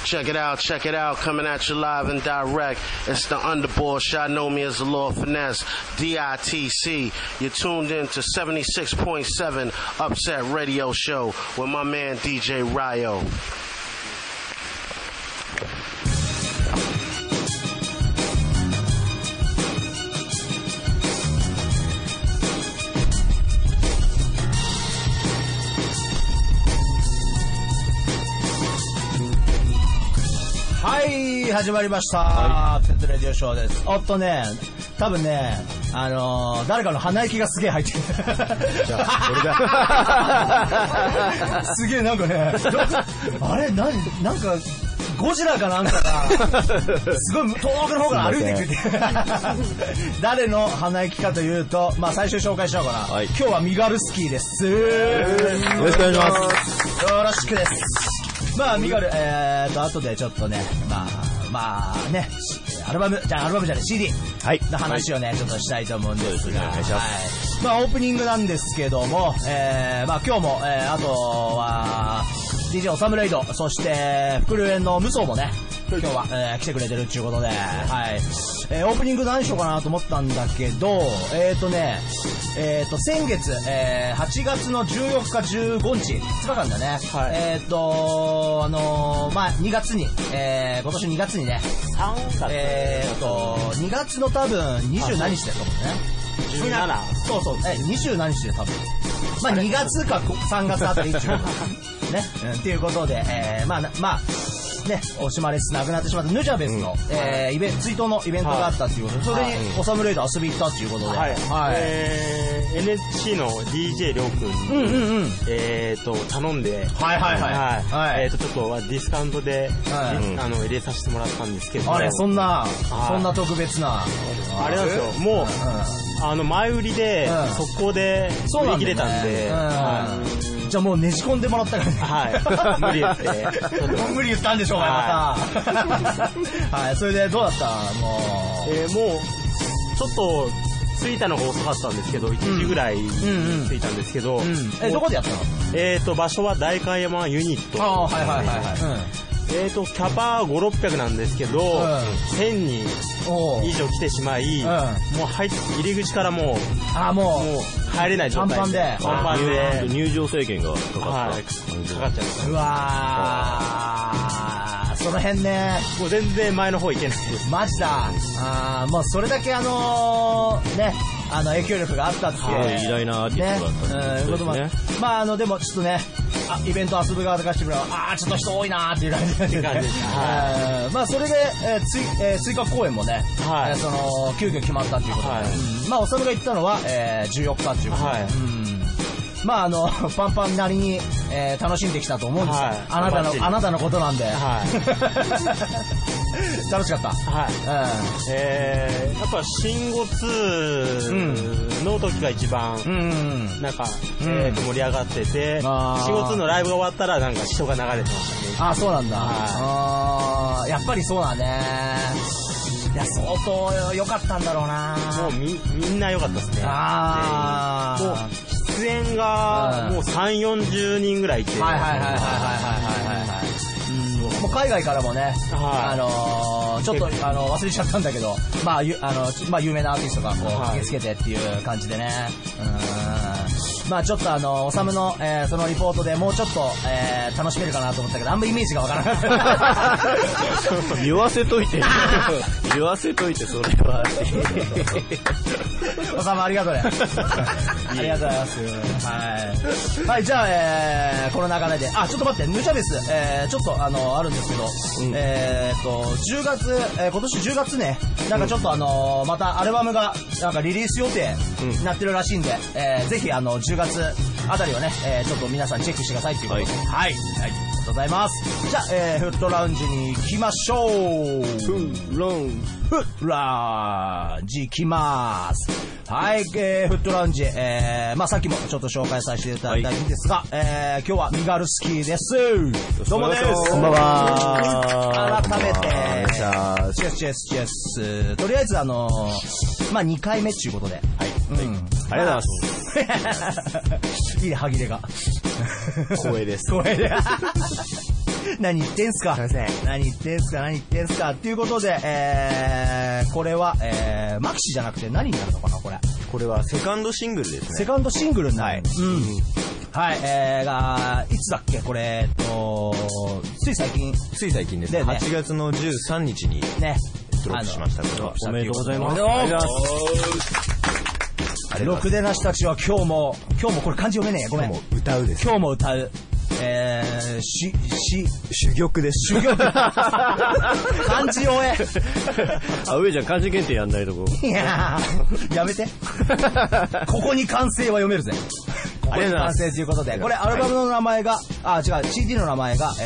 Check it out, coming at you live and direct. It's the Underboss, y'all know me as the Lord Finesse, DITC. You're tuned in to 76.7 Upset Radio Show with my man DJ Ryo. はい、始まりました。アップセットレディオショーです。おっとね、多分ね、誰かの鼻息がすげえ入ってる。じゃあ、俺だ。すげえなんかね、あれ、なんか、ゴジラかなんかが、すごい遠くの方から歩いてくるって。誰の鼻息かというと、まあ最初紹介しようかな。はい、今日はミガルスキーです。よろしくお願いします。 よろしくです。まあミガル、後でちょっとね、まあね、アルバムじゃない CD の話をね、ちょっとしたいと思うんですが、はい、まあオープニングなんですけども、まあ今日も、あとは DJ オサムレイド、そしてフクルエンの無双もね、今日は、来てくれてるっていうことで、はい、オープニング何しようかなと思ったんだけど、先月、8月の14日15日2日間だね、はい、まあ2月に、今年2月にね、2月の多分20何日だと思うね。17？そうそう、20何日で多分。まあ2月か3月あたりっていうことね、っていうことで、まあね、惜しまれつつなくなってしまったヌジャベスの、追悼のイベントがあったっていうことで、それにオサムレイド遊び行ったっていうことで、はいはい、 NSC の DJ りょうくんに、頼んで、はいはいはい、ちょっとディスカウントで、入れさせてもらったんですけど、 あれそんな特別なあれなんですよ、もう、前売りで、速攻で売り切れたんで、 じゃあもうねじ込んでもらったからね。 はい。無理言って。 無理言ったんでしょうが、また。はい。それでどうだったもう。 もう、ちょっと、着いたのが遅かったんですけど、1時ぐらい着いたんですけど。 どこでやったの？場所は代官山ユニット。 はいはいはいはい。 キャパ5、600なんですけど、1000人以上来てしまい、もう入り口からもう入れない状態で。 パンパンで。 入場制限がかかっちゃった。 うわー、その辺ね。 もう全然前の方行けないです。 マジだ。もうそれだけね、影響力があったっていう。 偉大なアーティストだったってことですね。まあでもちょっとね、イベント遊ぶ側とかしてくれば、ちょっと人多いなーっていう感じで。まあそれで、追加公演もね、急遽決まったっていうことで、まあおさむが言ったのは、14日っていうことで、まあパンパンなりに、楽しんできたと思うんですよ。あなたのことなんで。楽しかった。 はい。やっぱ新語2の時が一番なんか盛り上がってて、新語2のライブが終わったらなんか人が流れてましたね。 そうなんだ。やっぱりそうだね。いや相当良かったんだろうな。 もうみんな良かったですね。もう出演がもう3、40人ぐらいいて。もう海外からもね、ちょっと忘れちゃったんだけど、まあ有名なアーティストがこう駆けつけてっていう感じでね。まあちょっとおさむの、そのリポートでもうちょっと、楽しめるかなと思ったけど、あんまイメージがわからなかった。 言わせといてそれは。 おさむありがとうね。ありがとうございます。はい、じゃあ、この流れで、ちょっと待って、ヌジャベス、ちょっとあるんですけど、10月、今年10月ね、なんかちょっとまたアルバムがなんかリリース予定になってるらしいんで、ぜひ10月あたりをね、ちょっと皆さんチェックしてくださいっていうことで、はい、ありがとうございます。じゃあ、フットラウンジに行きましょう。フッラウンジ行きます。はい、フットラウンジ、まあさっきもちょっと紹介させていただいたんですが、今日はミガルスキーです。どうもです。 こんばんは。 改めて、チェス。とりあえずまあ2回目っていうことで。 はい。ありがとうございます。 いいね、歯切れが。 光栄です。 光栄で。 何言ってんすか。何言ってんすか。っていうことで、これは、マキシじゃなくて何になるのかな、これ。 これはセカンドシングルですね。 セカンドシングルになる。はい、いつだっけこれ、つい最近ですね。8月の13日にね、ドロップしました。 おめでとうございます。 ろくでなしたちは今日もこれ漢字読めねえ。ごめん。 今日も歌うです。 今日も歌う。 珠玉です。 珠玉。漢字を上ちゃん漢字検定やんないとこ。 いやー、やめて。ここに完成は読めるぜ。ここに完成ということで、これアルバムの名前が、CD の名前が、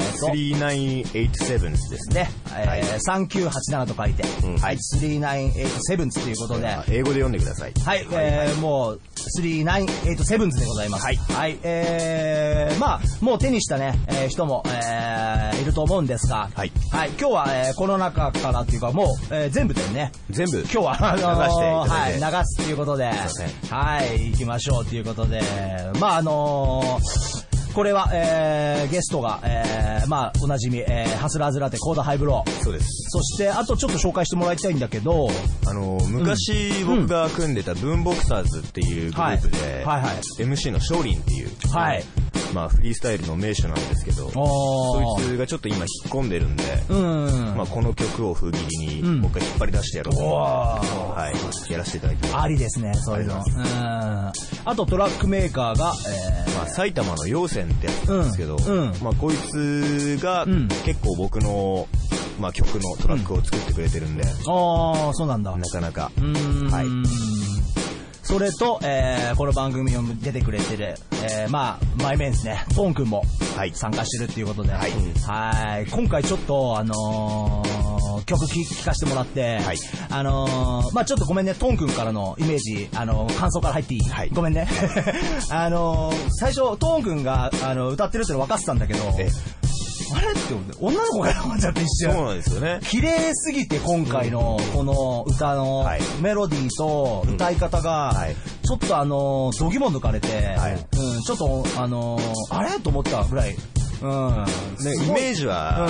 3987ですね。 3987と書いて、はい、3987ということで。 英語で読んでください。 はい、もう、3987でございます。はい。はい、まあ、もう手にしたね、人も、いると思うんですが、はい。はい、今日は、この中からっていうか、もう、全部でね。 全部。 今日は、 流していただいて。 はい、流すっていうことで、はい、行きましょうっていうことで、まあこれは、ゲストが、まあ、おなじみ、ハスラーズラテ、コーダハイブロー。 そうです。 そして、あとちょっと紹介してもらいたいんだけど、 昔僕が組んでたブーンボクサーズっていうグループで、 はいはい、 MC の少林っていう、 はい。 まあ、フリースタイルの名手なんですけど、そいつがちょっと今引っ込んでるんで、まあ、この曲を封切りに僕が引っ張り出してやろうと、はい、やらせていただきます。 ありですね、そういうの。あとトラックメーカーが、 まあ、埼玉の陽泉ってやつなんですけど、まあ、こいつが結構僕の、まあ、曲のトラックを作ってくれてるんで、 そうなんだ。 なかなか、 はい。それと、この番組に出てくれてる、まあ、マイメンですね、トーンくんも参加してるっていうことで、はい。はい。今回ちょっと、曲聴かせてもらって、はい。まあちょっとごめんね、トーンくんからのイメージ、感想から入っていい？はい。ごめんね。最初、トーンくんが、歌ってるっての分かってたんだけど、あれって女の子が思っちゃって一瞬。 そうなんですよね。 綺麗すぎて今回のこの歌のメロディーと歌い方がちょっと度肝抜かれて、ちょっとあれと思ったぐらい。 ね、イメージは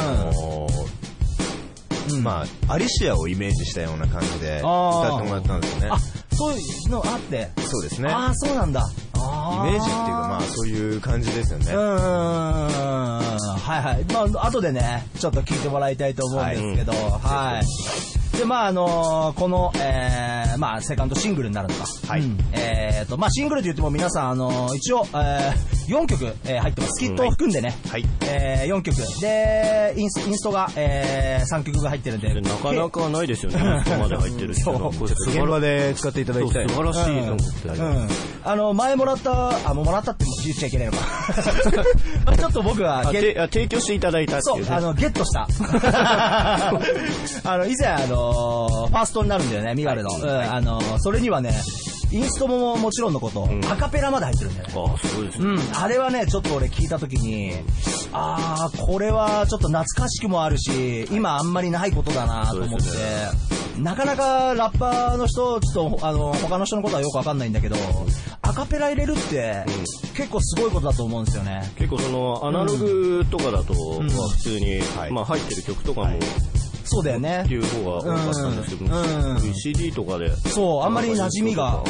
まあアリシアをイメージしたような感じで歌ってもらったんですよね。 あ、そういうのあって。 そうですね。 あ、そうなんだ。 イメージっていうかまあそういう感じですよね。 はいはい。まあ後でねちょっと聞いてもらいたいと思うんですけど、はい。でまあこのまあセカンドシングルになるのか。はい。まあシングルと言っても皆さん一応4曲入ってます。スキットを含んでね。はい。4曲でインストが3曲が入ってるんで。 なかなかないですよね。インストまで入ってるっていうのは。 現場で使っていただきたい。 素晴らしいと思って。 前もらったって言っちゃいけないのか。まあちょっと僕が提供していただいたっていう、ね。 そうゲットした。以前ファーストになるんだよね、ミガルの。それにはね。インストももちろんのこと、アカペラまで入ってるんだよね。 あ、すごいですね。 あれはね、ちょっと俺聞いたときに、これはちょっと懐かしくもあるし、今あんまりないことだなと思って、なかなかラッパーの人、ちょっと他の人のことはよくわかんないんだけど、アカペラ入れるって、結構すごいことだと思うんですよね。 結構そのアナログとかだと、普通に、まあ入ってる曲とかも、 そうだよね。 っていう方が多かったんですけど、CD とかで。 そう、あんまり馴染みが。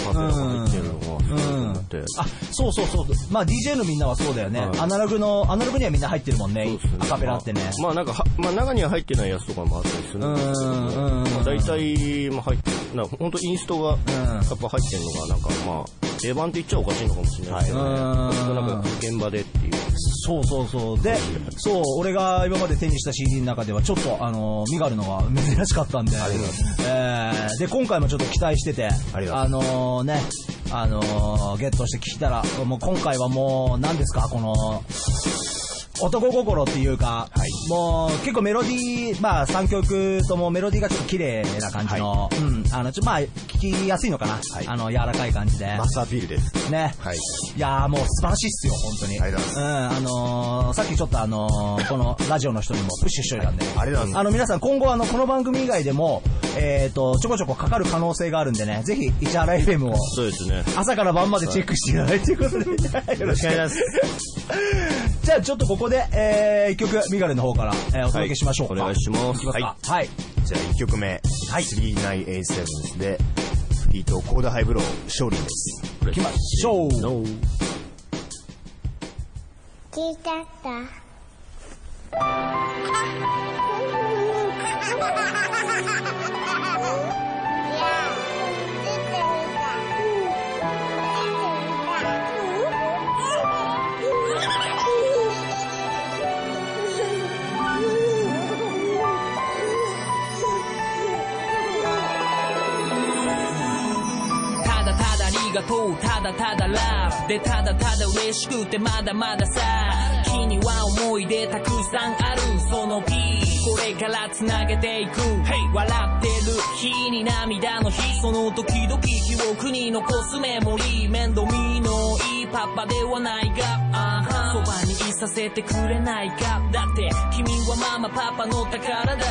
そうそうそう。まあ DJ のみんなはそうだよね。アナログにはみんな入ってるもんね。アカペラってね。 まあなんか、まあ中には入ってないやつとかもあったりするんですけど、大体、まあ入ってる、本当インストがやっぱ入ってるのが、なんかまあ、定番って言っちゃおかしいのかもしれないですけどね。なんか現場でっていう。 そうそうそう。で、そう、俺が今まで手にした CD の中ではちょっとミガルのが珍しかったんで、で、今回もちょっと期待してて、ゲットして聞いたら、もう今回はもう何ですか、この、男心っていうか、もう結構メロディー、まあ3曲ともメロディーがちょっと綺麗な感じの、まあ聞きやすいのかな、柔らかい感じで。 マスタービールです。 ね。はい。いやーもう素晴らしいっすよ、本当に。 ありがとうございます。さっきちょっとこのラジオの人にもプッシュしといたんで。 ありがとうございます。 皆さん今後この番組以外でも、 ちょこちょこかかる可能性があるんでね、ぜひ市原 FM をそうですね、 朝から晩までチェックしていただいてということで、よろしくお願いします。じゃあちょっとここで、一曲ミガレの方から、お届けしましょうか。 お願いします。 はい。はい。 じゃあ1曲目、はい、3987でフリートコーダハイブロー勝利です。 行きましょう。 聞いたった。 ただただラブでただただ嬉しくてまだまださ、君には思い出たくさんある、その日これからつなげていく、hey、笑ってる日に涙の日、その時々記憶に残すメモリー、面倒見のいいパパではないが、そばにいさせてくれないか、だって君はママパパの宝だから、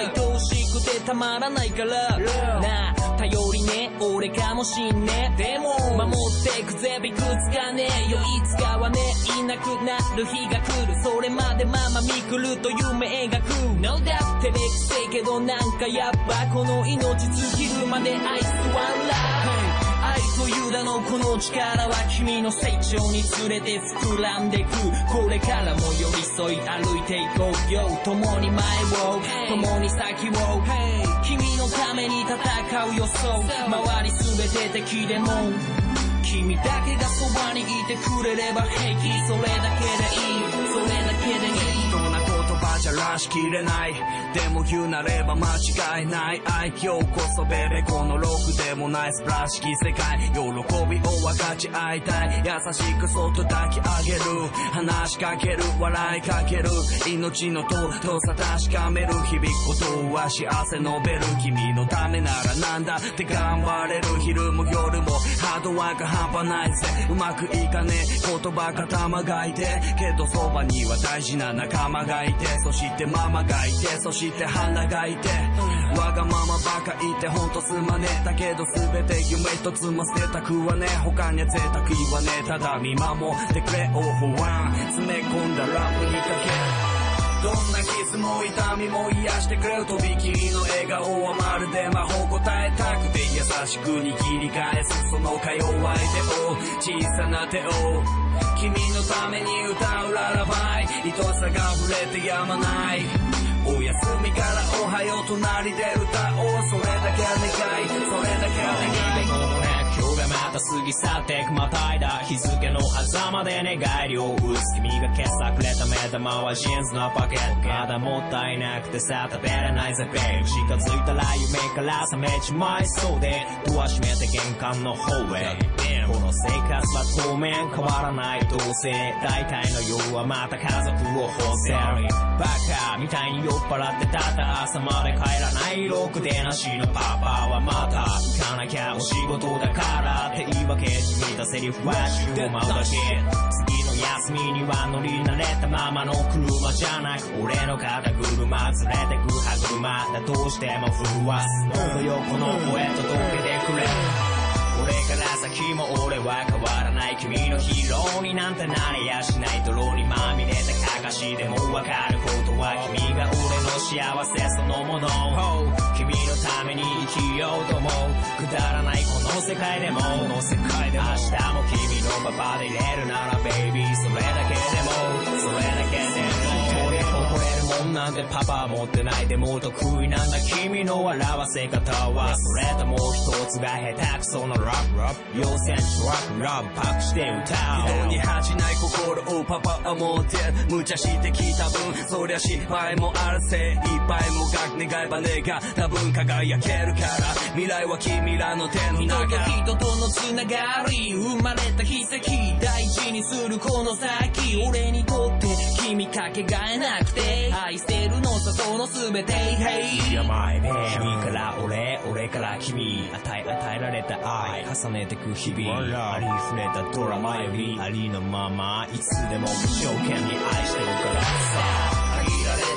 愛しくてたまらないからなあ、頼りね俺かもしんね、でも守ってくぜびくつかねえよ、いつかはねいなくなる日が来る、それまでママ見くると夢描く、 No doubt 照れくせえけどなんかやっぱこの命尽きるまで愛すワンラブ、愛という名のこの力は君の成長につれて膨らんでく、これからも寄り添い歩いていこうよ、共に前を共に先を、君のために戦う予想、周りすべて敵でも君だけがそばにいてくれれば平気、それだけでいい、それだけでいい、じゃらしきれない、でも言うなれば間違いない、愛今日こそベベこのロックでもない素晴らしき世界、喜びを分かち合いたい、優しくそっと抱き上げる、話しかける笑いかける、命の尊さ確かめる、響くことは幸せ述べる、君のためならなんだって頑張れる、昼も夜もハードワーク半端ないぜ、うまくいかねえ言葉が玉がいて、けどそばには大事な仲間がいて、そしてママがいて、そして花がいて、わがままばか言ってほんとすまねえ、だけど全て夢一つも捨てたくはねえ、他には贅沢言わねえ、ただ見守ってくれ All for one、 詰め込んだラップにかける、どんな傷も痛みも癒してくれる、とびきりの笑顔はまるで魔法答えたくて、優しく握り返すそのか弱い手を、小さな手を君のために歌うララバイ、愛しさが溢れてやまない、お休みからおはよう隣で歌おう、それだけ願い、それだけ願い、今日がまた過ぎ去ってくまたいだ日付の狭間で願い量を打つ、君が今朝くれた目玉はジーンズのパケット、まだもったいなくてさ食べれないぜベイ、近づいたら夢から覚めちまいそうで、ドア閉めて玄関の方へ、この生活は当面変わらない、どうせ大体の夜はまた家族を干せる、バカみたいに酔っ払ってただ朝まで帰らないろくでなしのパパはまた行かなきゃお仕事だからって言い訳じみたセリフは週を舞うだけ、次の休みには乗り慣れたままの車じゃなく俺の肩車連れてく歯車だ、どうしても震わすものよこの声届けてくれ、これから先も俺は変わらない、君のヒーローになんてなれやしない、泥にまみれたかかしでもわかることは君が俺の幸せそのもの、君のために生きようと思う、くだらないこの世界でも、この世界でも明日も君のパパでいれるならベイビー、それだけでもそれだけでも誇れるもんなんてパパは持ってない、でも得意なんだ君の笑わせ方は、それともう一つが下手くそのラップ、要線トラックラブパックして歌う、人に恥じない心をパパは持ってる、無茶してきた分そりゃ失敗もあるせい、いっぱいもがく願えば願った分輝けるから、未来は君らの手の中、人と人とのつながり、生まれた奇跡大事にするこの先、俺にとって君かけがえなくて愛してるのさその全て、Hey やばいね、君から俺から君、与えられた愛重ねてく日々、ありふれたドラマよりありのままいつでも無条件に愛してるからさ、限られたこの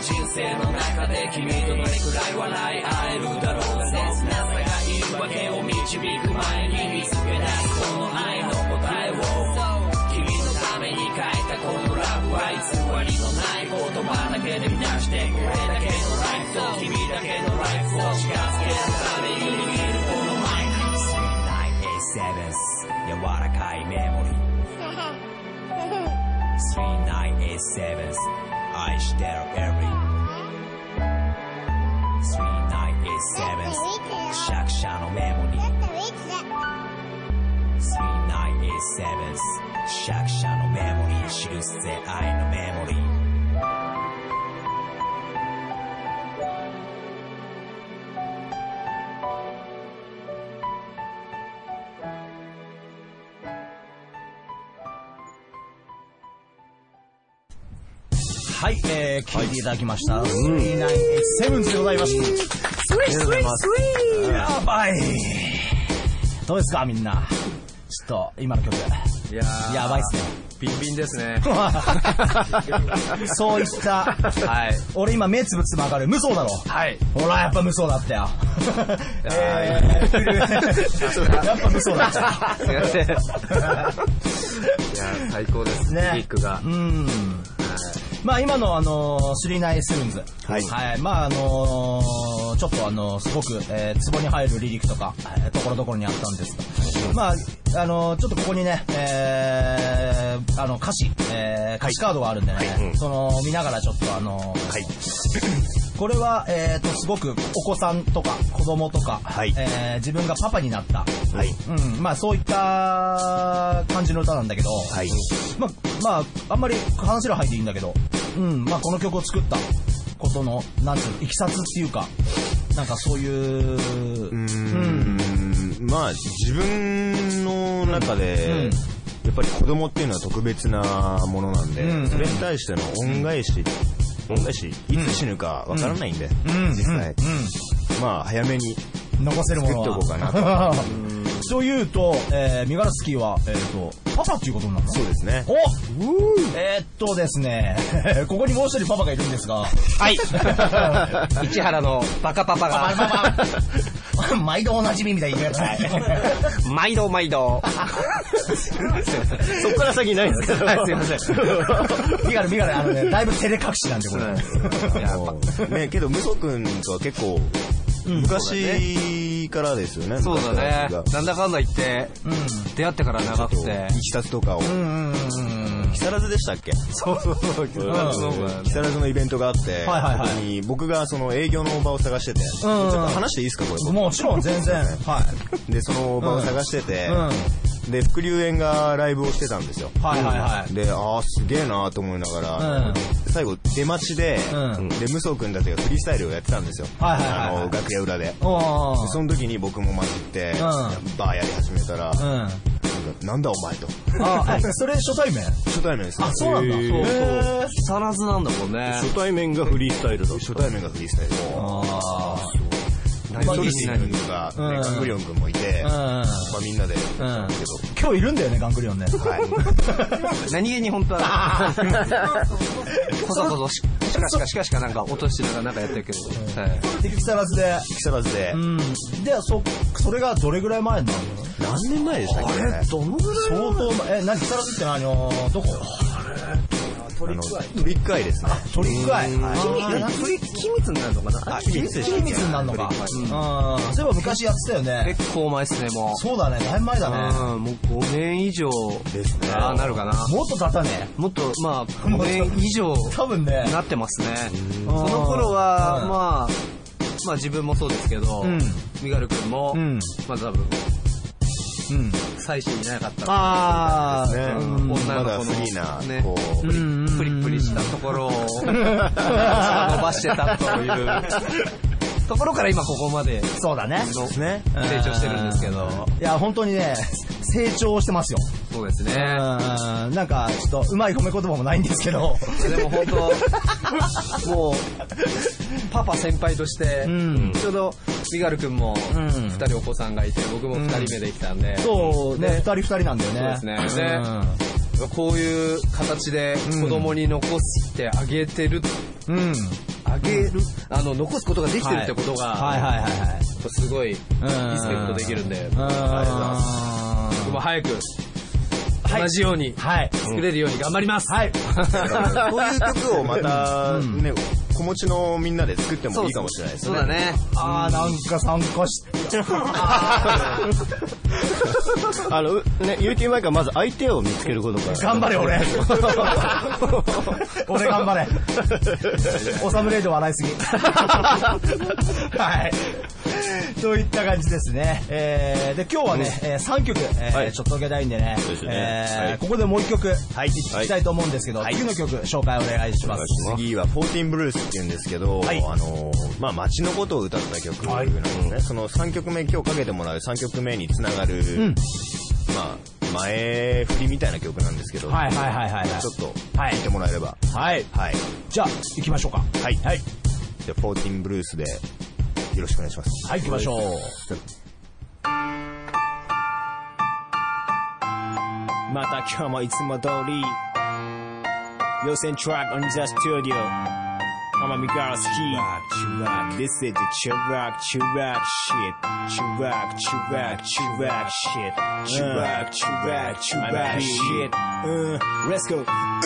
人生の中で君とどれくらい笑い合えるだろう。切なさがいるわけを導く前に見つけ出すこの愛の答えを、君のために書いたこのラブは偽りのない言葉だけで満たしてこれだけのライフと君だけのライフを近づけるために握るこのマイク。3987柔らかいメモリー。3987愛してる every 3987作者のメモリー。3987作者のメモリー。記すぜ愛のメモリー。 はい、聞いていただきました。3987でございました。やばい。どうですかみんな。ちょっと今の曲。 いややばいっすね。 ビンビンですね。 そういった、はい。俺今目つぶつぶ上がる無双だろ。はい。ほらやっぱ無双だったよ。やっぱ無双だった。 いや最高ですね。キックが。 まあ今の3970、はい、はい、まあちょっとすごくツボに入るリリックとかところどころにあったんですが、まあちょっとここにね歌詞カードがあるんでね、はい、その見ながらちょっとはい。これはすごくお子さんとか子供とか、はい、自分がパパになった、はい、まあそういった感じの歌なんだけど、はい、まああんまり話の範囲でいいんだけど、まあこの曲を作ったことのなんていうのいきさつっていうかなんかそういうまあ自分の中で、やっぱり子供っていうのは特別なものなんで、それに対しての恩返しいつ死ぬかわからないんで、実際、まあ早めに残せるものは作っておこうかなと。 そういうと、ミガルスキーはパパっていうことになるの？ そうですね。 おですねここにもう一人パパがいるんですが、 はい市原のバカパパが毎度おなじみみたいに言ってください。 毎度そっから先ないんですけど、 はい、すいません。 ミガルね、だいぶ照れ隠しなんでこれね。けどムソ君とは結構昔からですよね。 そうだね。なんだかんだ言って出会ってから長くていきさつとかを木更津でしたっけ？ そう木更津のイベントがあって、そこに僕がその営業の場を探してて、ちょっと話していいですかこれ？ もちろん全然。はい。 でその場を探してて。で福竜園がライブをしてたんですよ。ですげえなと思いながら、最後出待ちで、でムソ君たちがフリースタイルをやってたんですよ。楽屋裏で。その時に僕も混じってバーやり始めたら、なんだお前と。 それ初対面？ 初対面です。 そうなんだ。 木更津なんだもんね。 初対面がフリースタイルだ。初対面がフリースタイル。ソルシー君がガングリオン君もいて、まあみんなで今日いるんだよねガングリオンね。 何気に本当はこそこそしかなんか落としながらなんかやってるけど。 木更津で。でそれがどれぐらい前なの？ 何年前でしたっけ？ あれどのぐらい？相当何木更津ってどこ？ トリックアイですね。 トリックアイ。 機密になるのかな？ 機密になるのか。そういえば昔やってたよね。 結構前ですねもう。 そうだね。だいぶ前だね。 もう5年以上ですね。なるかな。 もっと経ったね。 もっとまあ5年以上多分ねなってますね。その頃はまあ自分もそうですけど、ミガル君もまず多分。妻子いなかった女の子のねプリプリしたところを伸ばしてたというところから今ここまでそうだね成長してるんですけど、 いや本当にね成長してますよ。 そうですね。 なんかちょっとうまい褒め言葉もないんですけど、 でも本当もうパパ先輩としてちょうどミガル君も2人お子さんがいて、僕も2人目できたんで、 そうね、2人なんだよね。 そうですね。こういう形で子供に残してあげてるあげる、残すことができてるってことが、すごいリスペクトできるんで、僕も早く同じように作れるように頑張ります。はい。 こういう曲をまたね、子持ちのみんなで作ってもいいかもしれないですね。 そうだね。 なんか参加して。 ね、ユーティーマイクはまず相手を見つけることから。 頑張れ、俺。俺頑張れ。おサムレイド笑いすぎ。はい。といった感じですね。で、今日はね、3曲、ちょっと受けたいんでね、ここでもう1曲、いきたいと思うんですけど、次の曲、紹介お願いします。 次は14ブルースって言うんですけど、街のことを歌った曲なんですね。その3曲目、今日かけてもらう3曲目につながる、前振りみたいな曲なんですけど、ちょっと聴いてもらえれば。 じゃあ、行きましょうか。 じゃあ、14ブルースでよろしくお願いします。 行きましょう。 また今日もいつも通り予選トラック on the studio 天海から好き This is the Chirac shit Chirac shit Chirac shit Let's go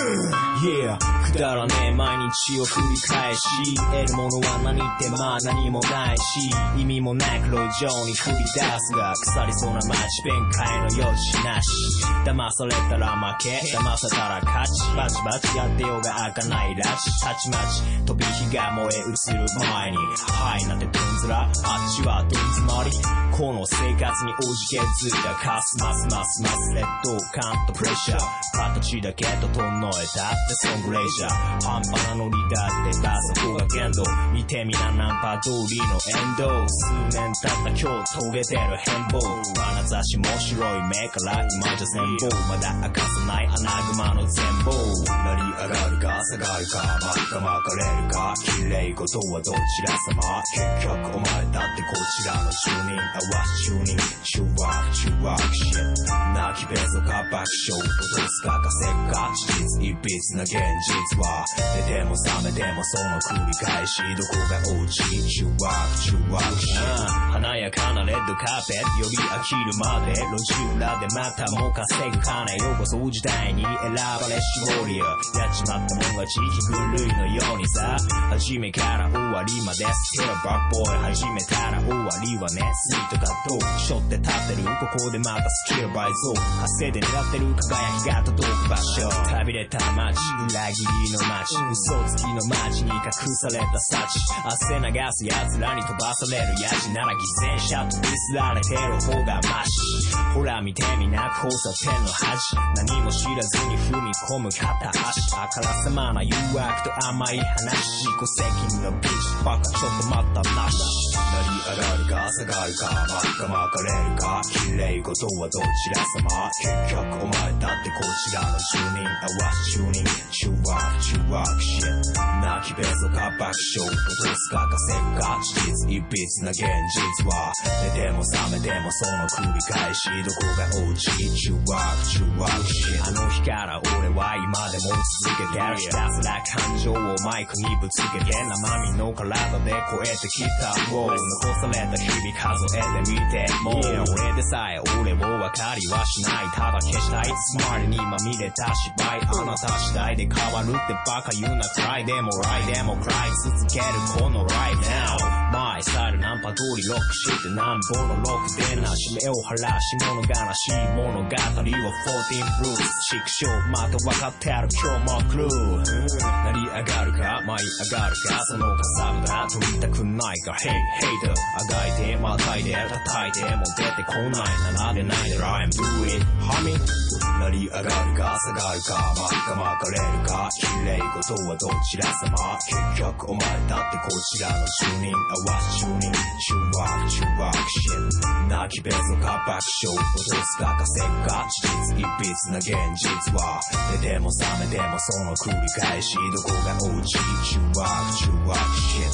Yeah くだらねえ毎日を繰り返し得るものは何って何もないし意味もない路上に繰り出すが腐りそうな街弁解の余地なし騙されたら負け騙されたら勝ちバチバチやってようが開かないらしたちまち飛び火が燃え移る前にはいなんてどんずらあっちはどん詰まりこの生活におじけづいたかすますますます劣等感とプレッシャー形だけ整えたってソングレジャー半端なノリだって出す方が限度見てみなナンパ通りのエンド数年経った今日遂げてる変貌眼差しも白い目から今じゃ全部まだ明かさないアナグマの全貌成り上がるか下がるか巻かれるか綺麗事はどちら様結局お前だってこちらの住人合わせ住人中ワークシット泣きべそか爆笑落とすか稼ぐか事実一筆な現実は寝ても覚めてもその繰り返しどこがおうち中ワークシット華やかなレッドカーペットより飽きるまで路地裏でまたも稼ぐ金よこそ時代に選ばれ絞りやっちまったもん勝ち分類のようにさ初めから終わりまでスティルバックボーイ始めたら終わりはねスイートかどうしょって立ってるここでまたスキル倍増稼いで狙ってる輝きが届く場所旅れた街裏切りの街嘘つきの街に隠された幸汗流す奴らに飛ばされるヤジなら偽善者とディスられてる方がマシほら見てみな交差点の端何も知らずに踏み込む片足あからさまな誘惑と甘い話自己責任のビッチバカちょっと待ったなし成り上がるか下がるか巻かれるか綺麗事はどちら様結局お前だってこちらの住人合わせ住人中ワークシット泣きべそか爆笑落とすか稼ぐか事実一筆な現実は寝ても覚めてもその繰り返しどこがおうち中ワークシットあの日から俺は今でも続けてるひたすら感情をマイクにぶつけて生身の体で超えてきた残された日々数えてみても俺でさえ俺を分かりはしないただ消したいスマートにまみれた芝居あなた次第で変わるってバカ言うなくらいでもライでも食らい続けるこの right now マイスタイルナンパ通りロックしてなんぼのロックでなし目を晴らし物悲しい物語は14ブルース畜生また分かってる今日もクルー成り上がるか舞い上がるかその傘が取りたくないか Hey hater あがいてまたいで叩いても出てこないならでないで I'm do it homie 成り上がるか下がるか巻かれるか綺麗事はどちら様結局お前だってこちらの住人合わせ住人中ワークシット泣きべそか爆笑落とすか稼ぐか事実一筆な現実は寝ても覚めてもその繰り返しどこがおうち中ワークシット成り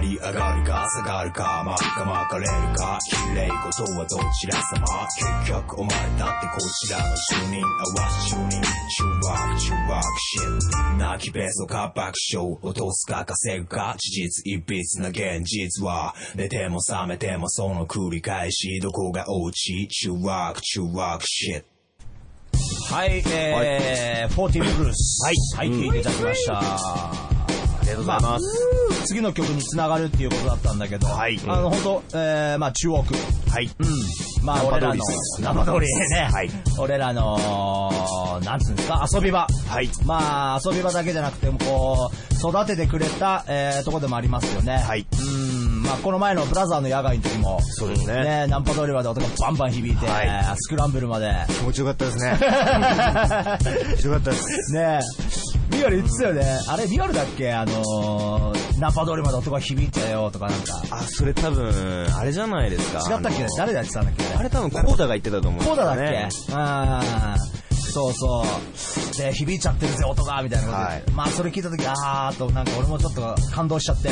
り上がるか下がるかまかれるか綺麗事はどちら様結局お前だってこちらの住人合わせ住人中学シッ泣きべそか爆笑落とすか稼ぐか事実一筆な現実は寝ても覚めてもその繰り返しどこがおうち中学シッはい、40ブルースはい、聴いていただきました。 ありがとうございます。 次の曲に繋がるっていうことだったんだけど、本当、中央区。 はい。 俺らの、生通りね。はい。俺らの、なんつうんですか、遊び場。はい。遊び場だけじゃなくて、こう、育ててくれた、とこでもありますよね。はい。この前のブラザーの野外の時も、そうですね。ナンパ通りまで音がバンバン響いて、スクランブルまで。 気持ちよかったですね。気持ちよかったです。 ねリアル言ってたよね。あれリアルだっけナンパ通りまで音が響いたよとかなんか。 それ多分、あれじゃないですか。 違ったっけ誰が言ってたんだっけあれ多分コーダが言ってたと思う。 コーダだっけそうそう。で、響いちゃってるぜ、音がみたいなことで。それ聞いたとき、なんか俺もちょっと感動しちゃって。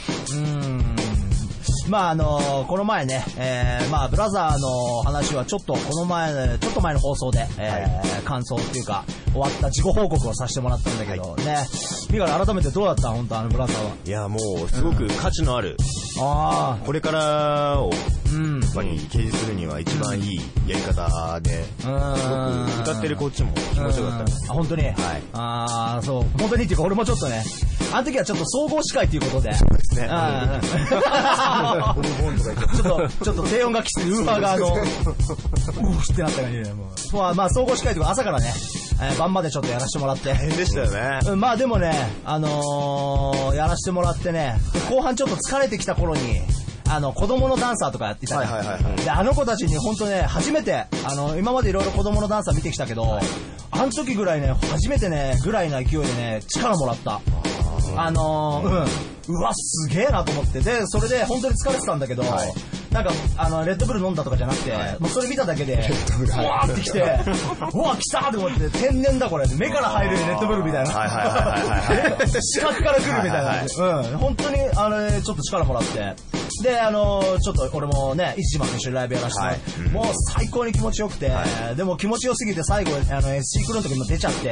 この前ね、ブラザーの話はちょっと前の放送で、感想っていうか、終わった自己報告をさせてもらったんだけど、ね。ミカル改めてどうだった本当ブラザーは。 いや、もう、すごく価値のある。これからを、やっぱり掲示するには一番いいやり方で、すごく歌ってるこっちも気持ちよかったです。 本当にはい。そう。本当にっていうか俺もちょっとね、あの時はちょっと総合司会ということで。 そうですね。 ちょっと低音がきついウーファーがってなった感じで、もう。総合司会というか朝からね、晩までちょっとやらせてもらって。 大変でしたよね。 でもね、やらせてもらってね、後半ちょっと疲れてきた頃に、子供のダンサーとかやってたで、あの子たちに本当ね、初めて、今までいろいろ子供のダンサー見てきたけど、あの時ぐらいね、初めてね、ぐらいな勢いでね、力もらった。うわ、すげえなと思って。で、それで本当に疲れてたんだけど、なんか、レッドブル飲んだとかじゃなくて、もうそれ見ただけで、うわーってきて、うわ、来たーって思って、天然だこれ。目から入るレッドブルみたいな。視覚から来るみたいな。本当に、ちょっと力もらって。で、ちょっと俺もね、一島と一緒にライブやらせて、もう最高に気持ちよくて、でも気持ちよすぎて最後、SC クルーの時も出ちゃって、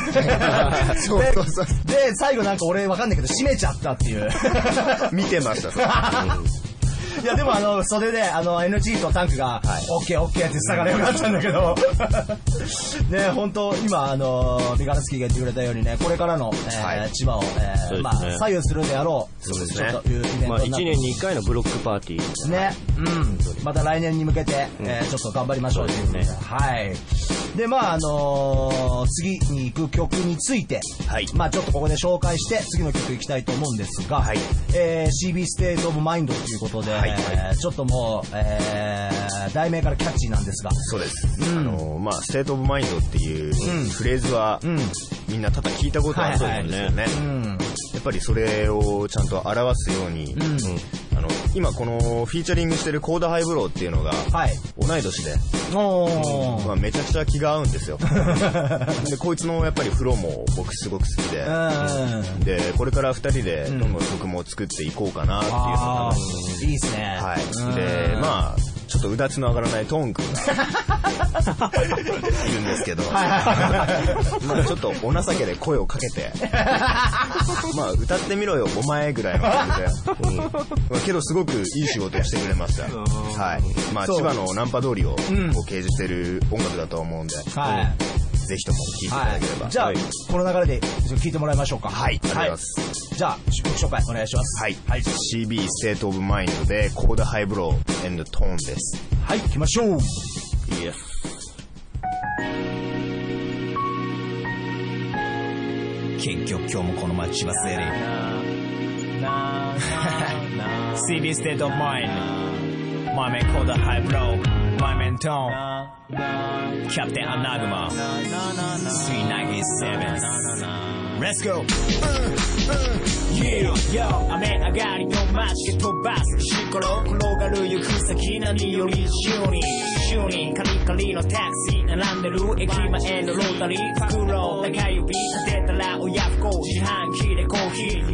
で、最後なんか俺わかんないけど閉めちゃったっていう。 見てました、 いやでも袖でNG とタンクがオッケーって言ってたからよかったんだけどね、本当今ミカルスキーが言ってくれたようにね、これからの千葉を左右するであろう、 そうですね、 ちょっというイベントになって、 1年に1回のブロックパーティーね、また来年に向けてちょっと頑張りましょうというね。はい。で次に行く曲について、ちょっとここで紹介して次の曲行きたいと思うんですが、CB State of Mind ということで、ちょっともう、題名からキャッチーなんですが、 そうです。ステートオブマインドっていうフレーズは、みんなただ聞いたことあると思うんですよね。やっぱりそれをちゃんと表すように、今このフィーチャリングしてるコーダハイブローっていうのが同い年で、めちゃくちゃ気が合うんですよ。でこいつのやっぱりフローも僕すごく好きで、でこれから2人でどんどん曲も作っていこうかなっていうのが、 いいですね。 でちょっとうだつの上がらないトーン君がいるんですけど、ちょっとお情けで声をかけて、歌ってみろよお前ぐらいの感じで、けどすごくいい仕事をしてくれました。千葉のナンパ通りを掲示してる音楽だと思うんで、ぜひとも聴いていただければ。 じゃあこの流れで聴いてもらいましょうか。 はい、ありがとうございます。 じゃあ曲紹介お願いします。 CB State of Mind でコーダハイブロー&トーンです。 はい、行きましょう。 結局今日もこの街はセリ CB State of Mind My man called the high blow My man Tone Captain Anagma 397 Let's go Yeah Yo 雨上がりの街で飛ばすシコロ転がる行く先何より週にカリカリのタクシー並んでる駅前のロータリー袋長指立てたら親不孝自販機でコーヒーマクド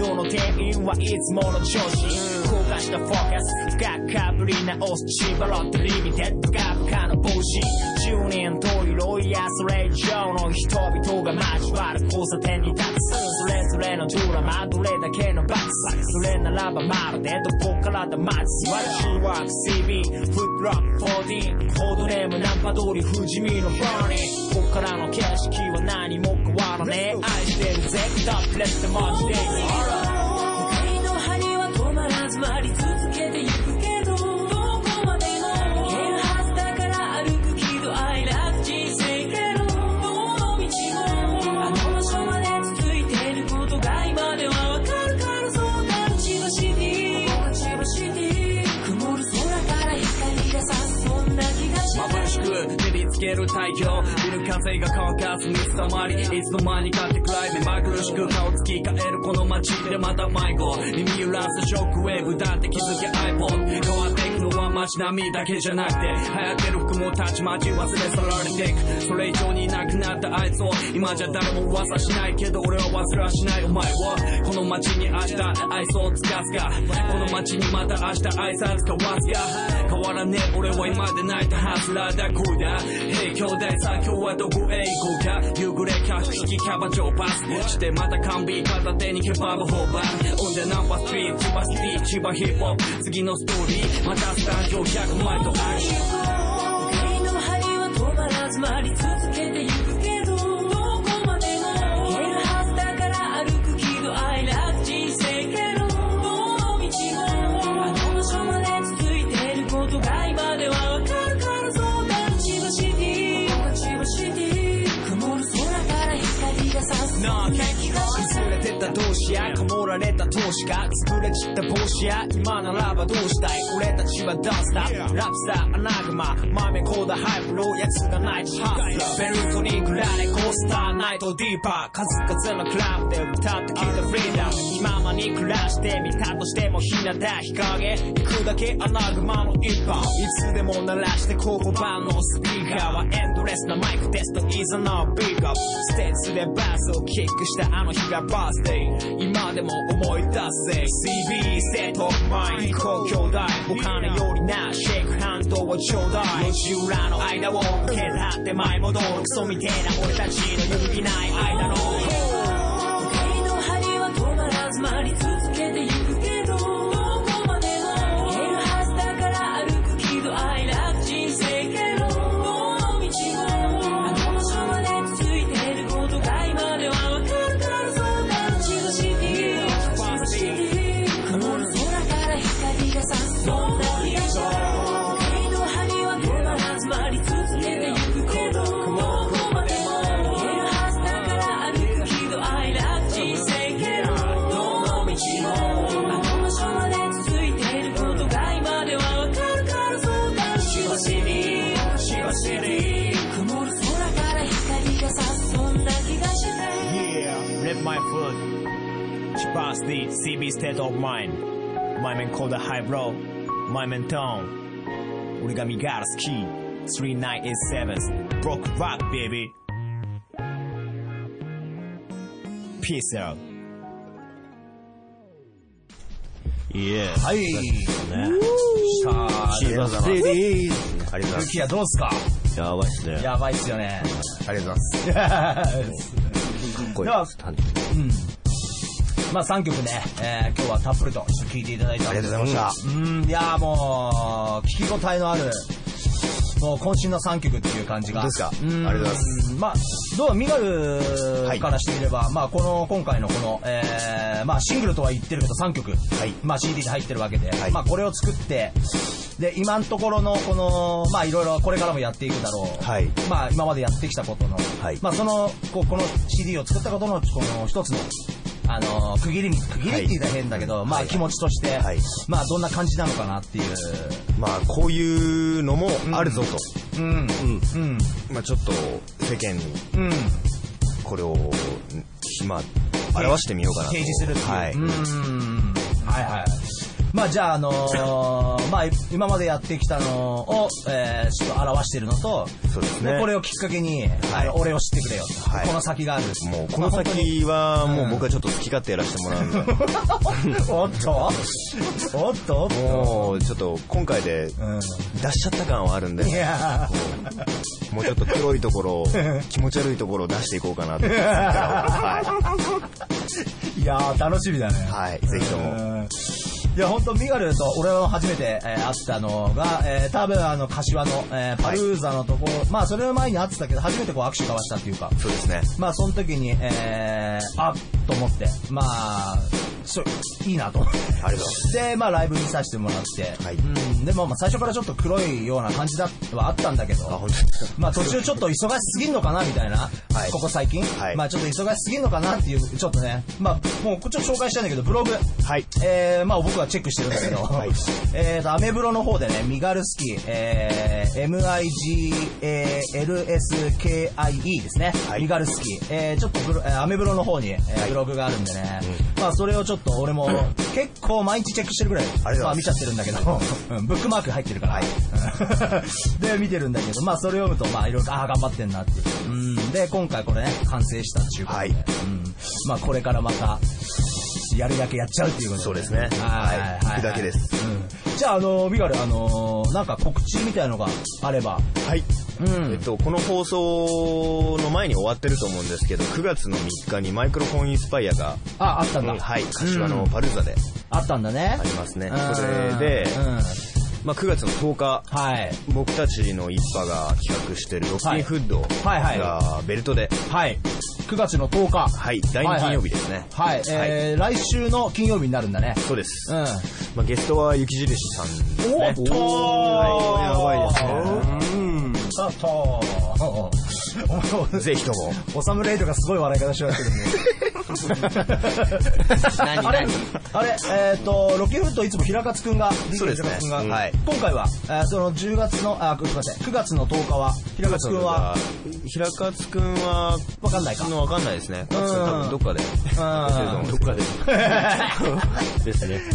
ドの店員はいつもの調子高架したフォーカス深くかぶり直す千葉ロッテリミテッドガブカの帽子10人と色いやそれ以上の人々が交わる交差点に立つそれぞれのドラマどれだけのバツそれならばまるでどこからだまず私は CB フットロック14コードネームナンパ通り不死身のバーニーここからの景色は何も変わらねえ愛してるぜトップレストマジで時計の針は止まらず回り続けてゆくけどどこまでも行けるはずだから歩く喜怒哀楽人生けどどの道もあの場所まで続いてることが今ではわかるからそうなる千葉シティここが千葉シティ曇る空から光が差すそんな気がしない眩しく照りつける太陽ビル風が乾かす水たまりいつの間にかってくらい目まぐるしく顔つき変えるこの街でまた迷子耳揺らすショックウェーブだって気づけ iPod 変わっていくのは街並みだけじゃなくて流行ってる服もたちまち忘れ去られていくそれ以上にいなくなったあいつを今じゃ誰も噂しないけど俺は忘れはしないお前をこの街に明日愛想をつかすかこの街にまた明日挨拶交わすか変わらねえ俺は今で泣いたハスラーだこうだHey 兄弟さ今日はどこへ行こうか夕暮れ客引きキャバ嬢パスしてまた缶ビー片手にケバブホーバーオンでナンバーストリート千葉シティ千葉ヒップホップ次のストーリーまたスタジオ100枚とアクション時計の針は止まらず回り続けてゆくけどどこまでも行けるはずだから歩く喜怒哀楽人生けどどの道もあの場所まで続いてることが今ではわかるからそうなる千葉シティここが千葉シティ曇る空から光が差すなあ崩れてた同士や曇られた投資が潰れ散った帽子や今ならばどうしたい俺たちはダンスターラップスターアナグマ豆コーダハイプロやつがないハーベルトにグラネコースターナイトディーパー数々のクラブで歌ってきたフリーダー気ままに暮らしてみたとしても日向日陰行くだけアナグマの一本いつでも鳴らして高校版のスピーカーはエンドレスなマイクテストいざなビッグアップステージでバスをキックしたあの日がバースデー今でも思い出すぜ CB ステートオブマイン高兄弟お金よりなシェイクハンドをちょうだい路地裏の間を抜けたって前戻るクソみてえな俺たちの揺るぎない間の時計の針は止まらず回り続けてゆくけどどこまでも行けるはずだから歩く喜怒哀楽人生けどどの道もあの場所まで続いてることが今ではわかるからそうなる千葉シティ曇る空から光が差すそんな気がした時計の針は止まらず回り続けてゆくけどどこまでも行けるはずだから歩く喜怒哀楽人生けどどの道もあの場所まで続いてることが今ではわかるからそうなる千葉シティ千葉シティ曇る空から光が差すそんな気がして Yeah, live my foot千葉シティ CB State of Mind マイメンコーダハイブローマイメントーン俺が身柄好き3987 Broke Rock baby Peace out はい。さあ、 シーバーザマレディー。 ありがとうございます。 ルキアどうすか？ やばいっすね。 やばいっすよね。 ありがとうございます。 これでは、まあ3曲ね、今日はたっぷりと聴いていただいたんです。 ありがとうございました。 いやもう、聞き応えのある、もう渾身の3曲っていう感じが。 本当ですか？ありがとうございます。 まあ、どうミガルからしてみれば、まあ今回のこの、まあシングルとは言ってるけど3曲、まあ CD で入ってるわけで、まあこれを作って、で、今のところのこの、まあいろいろこれからもやっていくだろう。まあ今までやってきたことの、まあその、この CD を作ったことの、この一つの、区切りって言ったら変だけど、まあ気持ちとして、まあどんな感じなのかなっていう。 まあこういうのもあるぞと。まあちょっと世間に、これを、まあ表してみようかなと。 提示するっていう。はいはい。 まあじゃあまあ今までやってきたのを、ちょっと表してるのと、 そうですね。 これをきっかけに、俺を知ってくれよと、この先がある。 もうこの先はもう僕はちょっと好き勝手やらせてもらうんで。 おっとおっともうちょっと今回で出しちゃった感はあるんで、もうちょっと黒いところ、気持ち悪いところを出していこうかなと。 いやー楽しみだね。 はい、ぜひとも。 いや本当ミガルと俺は初めて、会ったのが、多分柏の、パルーザのところ、まあそれの前に会ってたけど初めてこう握手交わしたっていうか、 そうですね。 まあその時に、あっと思って、まあいいなと思って、 ありがとうございます。 でまあライブ見させてもらって、でもまあ最初からちょっと黒いような感じだはあったんだけど、まあ途中ちょっと忙しすぎんのかなみたいな、ここ最近、まあちょっと忙しすぎんのかなっていうちょっとね、まあもうちょっと紹介したいんだけどブログ、まあ僕はチェックしてるんだけど、アメブロの方でね、ミガルスキー、MIGALSKIE ですね、ミガルスキー、ちょっとアメブロの方に、ブログがあるんでね、まあそれをちょっと俺も結構毎日チェックしてるぐらい、まあ見ちゃってるんだけど、ブックマーク入ってるから、で見てるんだけど、まあそれを読むとまあいろいろ頑張ってんなっていう、で今回これね完成したっていうことで、まあこれからまたやるだけやっちゃうっていうことで、 そうですね。はい。行くだけです。 じゃあミガルなんか告知みたいのがあれば。 はい。この放送の前に終わってると思うんですけど、9月の3日にマイクロフォンインスパイアがあったんだ。 はい。柏のパルーザであったんだね。 ありますね。それで。まあ、9月の10日、僕たちの一派が企画してるロッキンフッドがベルトで、 9月の10日、 第2金曜日ですね。 来週の金曜日になるんだね。 そうです。まあ、ゲストは雪印さんですね。 おっとー、やばいですね。 ぜひとも。 オサムレイドがすごい笑い方しましたけどね。あれ、ロッキンフッドいつも平勝くんが、 そうですね。 今回は、その10月の、9月の10日は、平勝くんは、わかんないか。 わかんないですね。多分どっかで。どっかで。ですね。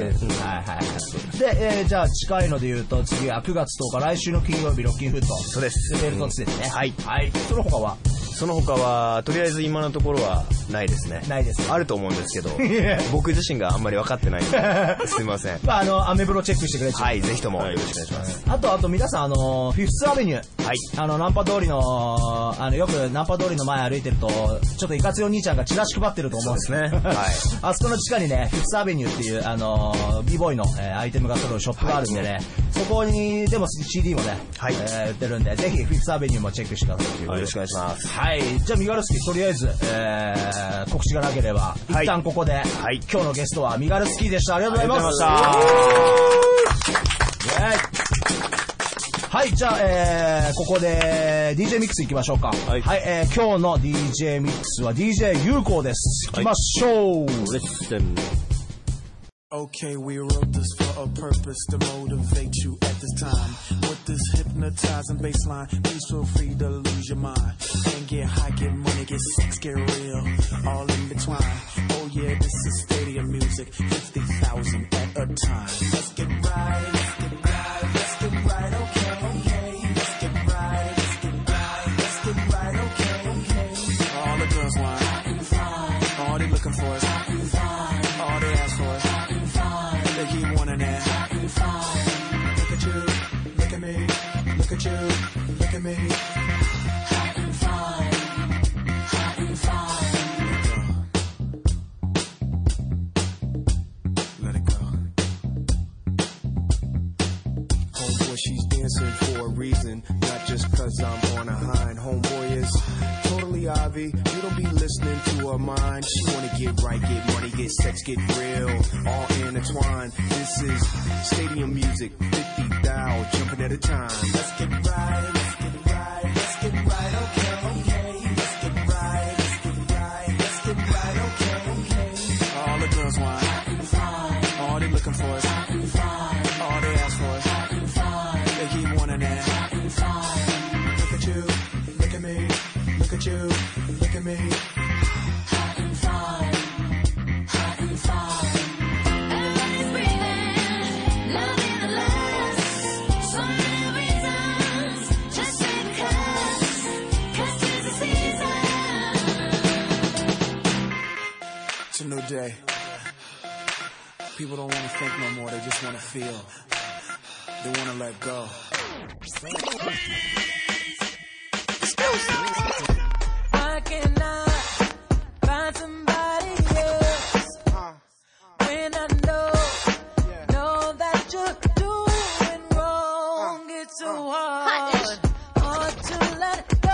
で、じゃあ近いので言うと、次は9月10日、来週の金曜日、ロッキンフッド。 そうです。 ベルト2ですね。 はい。 その他はその他は、とりあえず今のところはないですね。 ないですね。 あると思うんですけど、僕自身があんまり分かってないんで、すいません。 まあ、アメブロチェックしてくれて。 はい、ぜひともよろしくお願いします。 あと皆さん、フィフスアベニュー。ナンパ通りの、よくナンパ通りの前歩いてると、ちょっといかついお兄ちゃんがチラシ配ってると思うんですね。あそこの地下にね、フィフスアベニューっていう、b ボーイの、アイテムが揃うショップがあるんでね、そこに、でも CD もね、売ってるんで、ぜひフィフスアベニューもチェックしてください。 よろしくお願いします。 はい。じゃあ、ミガルスキー、とりあえず、告知がなければ、一旦ここで、今日のゲストはミガルスキーでした。ありがとうございます。はい、じゃあ、ここで DJ ミックス行きましょうか。はい、今日の DJ ミックスは DJ ゆうこうです。行きましょう。 Okay, we wrote this for a purpose to motivate you at this time. With this hypnotizing bassline, please feel free to lose your mind. And get high, get money, get sex, get real, all in between. Oh yeah, this is stadium music, 50,000 at a time. Let's get right, let's get right, let's get right, okay, okay. Let's get right, let's get right, let's get right, okay, okay. All the girls want, all they looking for is, all they ask for is, they keep wanting that. Look at you, look at me, look at you, look at me. Hot and fine, hot and fine. Let it go. Homeboy, she's dancing for a reason, not just cause I'm on a hind. Homeboy is totally Ivy, you don't be listening to her mind. She wanna get right, get money, get sex, get real, all intertwined. This is stadium music, 50 thou, jumping at a time. Let's get right, let's get right, let's get right, okay, okay. Let's get right, let's get right, let's get right, okay, okay. All the girls want, all they looking for is, all they ask for is, they keep wanting that. Look at you, look at me, look at you, look at me. Hot and fine, hot and fine. And the light is breathing. People don't want to think no more, they just want to feel. They want to let go. Why can't I find somebody else when I know that you're doing wrong? It's so hard to let go.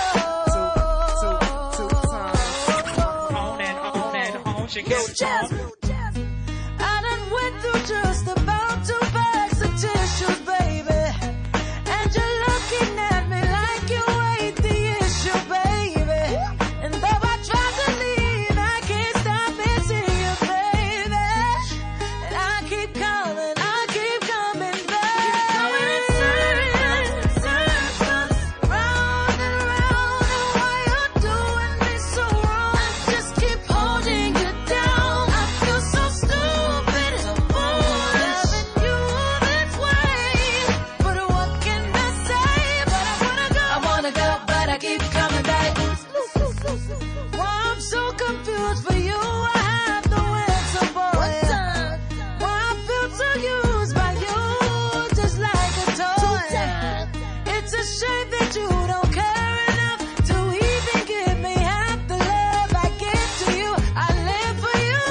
On and on, she gets I done went through just about 2 bags of tissues, baby. And you're looking at me like you ain't the issue, baby. And though I tried to leave, I can't stop missing you, baby. And I keep coming back. Going in circles, round and round. And why you're doing me so wrong? I just keep holding you down. I feel so stupid, loving you this way. But what can I say? But I wanna go, but I keep coming back. Why I'm so confused for you, I have no answer, boy. Why I feel so used by you, just like a toy. It's a shame that you don't care enough to even give me half the love I give to you. I live for you,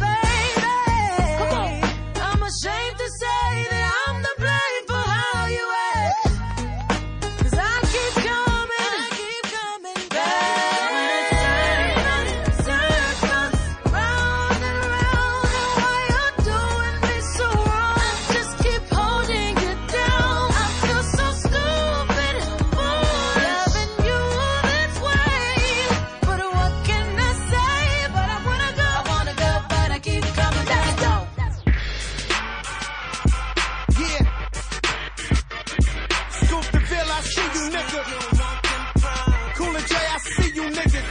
baby. I'm ashamed to say that I'm to blame for how you act. 'Cause I keep coming back. Circles, round and round. And why you're doing me so wrong? I just keep holding you down. I feel so stupid, loving you this way. But what can I say? But I wanna go, but I keep coming back. Yeah. Scoop the Ville, I see you niggas. Cooler J, I see you niggas.